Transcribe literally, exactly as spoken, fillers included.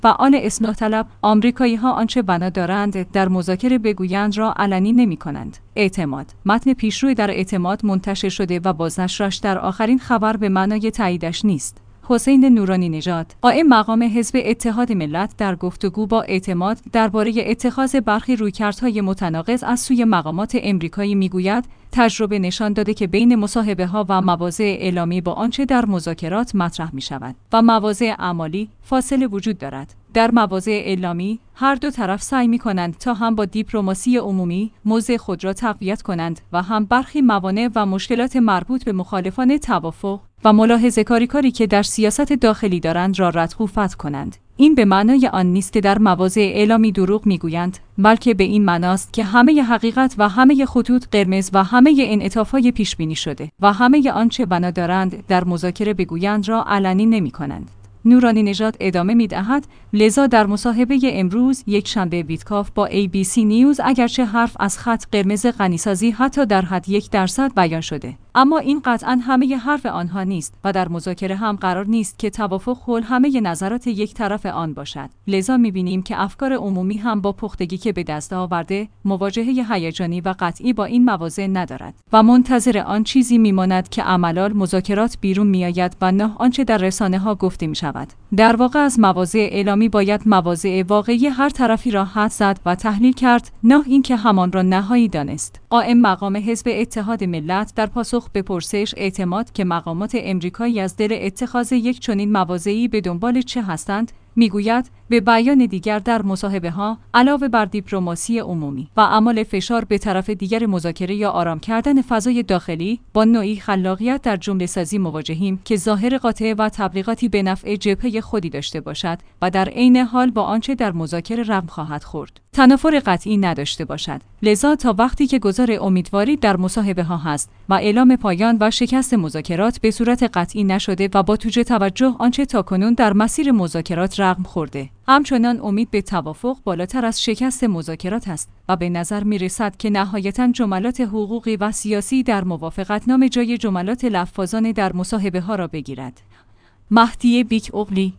فعال اصلاح طلب آمریکایی‌ها آنچه بنا دارند در مذاکره بگویند را علنی نمی‌کنند. اعتماد. متن پیشروی در اعتماد منتشر شده و بازنشرش در آخرین خبر به معنای تاییدش نیست. حسین نورانی نژاد، قائم مقام حزب اتحاد ملت، در گفتگو با اعتماد درباره اتخاذ برخی رویکردهای متناقض از سوی مقامات آمریکایی میگوید تجربه نشان داده که بین مصاحبه‌ها و مواضع اعلامی با آنچه در مذاکرات مطرح می‌شود و مواضع اعمالی فاصله وجود دارد. در مواضع اعلامی هر دو طرف سعی می‌کنند تا هم با دیپلماسی عمومی موضع خود را تقویت کنند و هم برخی موانع و مشکلات مربوط به مخالفان توافق و ملاحظه‌کاری کاری که در سیاست داخلی دارند را ردخو فتح کنند. این به معنای آن نیست که در مواضع اعلامی دروغ میگویند، بلکه به این معناست که همه حقیقت و همه خطوط قرمز و همه انعطاف‌های پیش بینی شده و همه آنچه بنا دارند در مذاکره بگویند را علنی نمی‌کنند. نورانی نژاد ادامه می‌دهد، لذا در مصاحبه امروز یک شنبه بیتکاف با ای بی سی نیوز اگرچه حرف از خط قرمز غنیسازی حتی در حد یک درصد بیان شده، اما این قطعاً همه حرف آنها نیست و در مذاکره هم قرار نیست که توافق حول همه نظرات یک طرف آن باشد. لذا می‌بینیم که افکار عمومی هم با پختگی که به دست آورده مواجهه هیجانی و قطعی با این مواضع ندارد و منتظر آن چیزی می‌ماند که عملاً مذاکرات بیرون می‌آید و نه آنچه در رسانه‌ها گفته می‌شود. در واقع از مواضع اعلامی باید مواضع واقعی هر طرفی را حد زد و تحلیل کرد، نه اینکه همان را نهایی دانست. قائم مقام حزب اتحاد ملت در پاسخ به پرسش اعتماد که مقامات آمریکایی از دل اتخاذ یک چنین مواضعی به دنبال چه هستند، میگوید به بیان دیگر در مصاحبه‌ها علاوه بر دیپلماسی عمومی و اعمال فشار به طرف دیگر مذاکره یا آرام کردن فضای داخلی با نوعی خلاقیت در جمله سازی مواجهیم که ظاهر قاطع و تبلیغاتی به نفع جبهه خودی داشته باشد و در عین حال با آنچه در مذاکره رقم خواهد خورد تنافر قطعی نداشته باشد. لذا تا وقتی که گذار امیدواری در مصاحبه‌ها هست و اعلام پایان و شکست مذاکرات به صورت قطعی نشده و با توجه توجه آنچه تاکنون در مسیر مذاکرات رقم خورده، همچنان امید به توافق بالاتر از شکست مذاکرات است و به نظر می رسد که نهایتاً جملات حقوقی و سیاسی در موافقتنامه جای جملات لفظ‌آزانه در مصاحبه ها را بگیرد. مهدی بیک اغلی